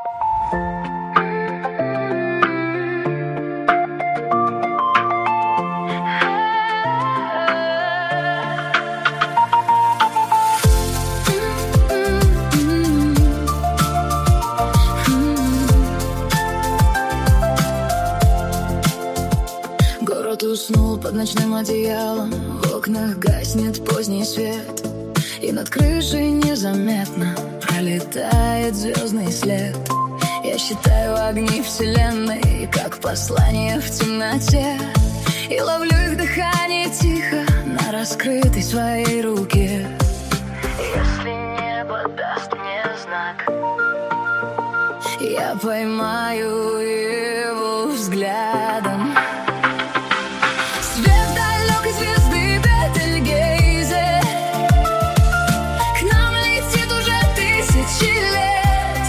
Город уснул под ночным одеялом, в окнах гаснет поздний свет, и над крышей незаметно пролетает звездный след. Я считаю огни вселенной, как послание в темноте, и ловлю их дыхание тихо на раскрытой своей руке. Если небо даст мне знак, я поймаю его взглядом. Свет далекой звезды Бетельгейзе к нам летит уже тысячи лет.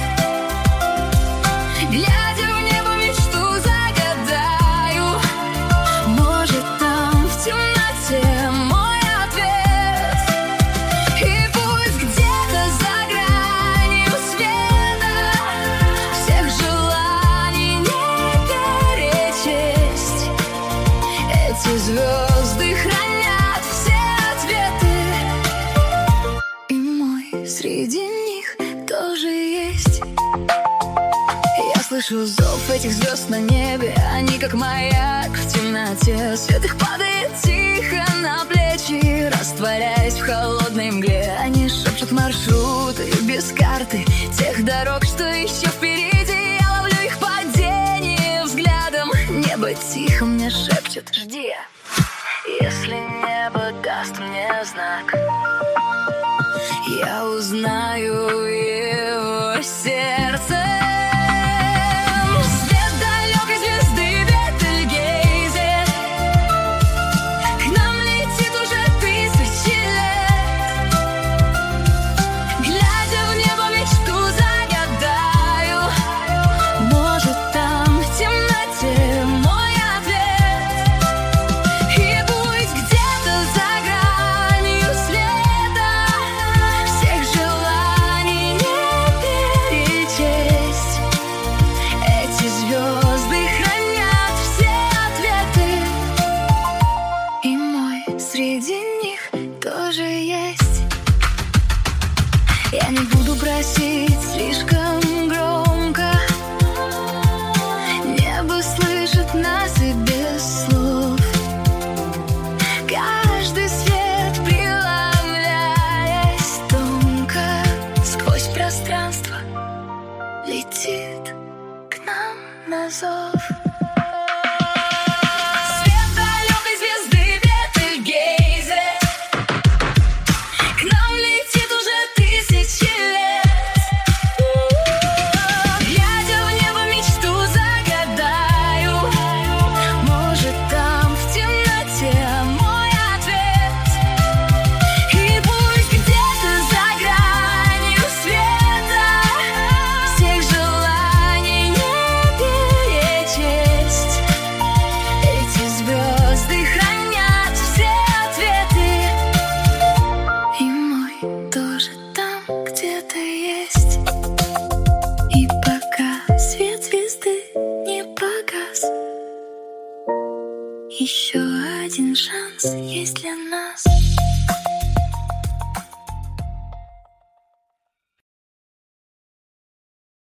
Глядя в небо, мечту загадаю. Может, там в темноте мой ответ. И пусть где-то за гранью света всех желаний не перечесть, эти звезды хранят все ответы, и мой среди них тоже есть. Я слышу зов этих звезд на небе, они как маяк в темноте. Свет их падает тихо на плечи, растворяясь в холодной мгле. Они шепчут маршруты без карты тех дорог, что еще впереди. Я ловлю их падение взглядом. Небо тихо мне шепчет: жди. Если небо даст мне знак, я узнаю его сердце. Свет далекой звезды Бетельгейзе к нам летит уже тысячи лет. Глядя в небо, мечту загадаю. Может, там в темноте мой ответ. И пусть где-то за гранью света всех желаний не перечесть, эти звезды хранят все ответы, и мой среди них тоже есть. Я не буду просить слишком громко, небо слышит нас и без слов. Каждый свет, преломляясь тонко сквозь пространство, летит к нам на зов.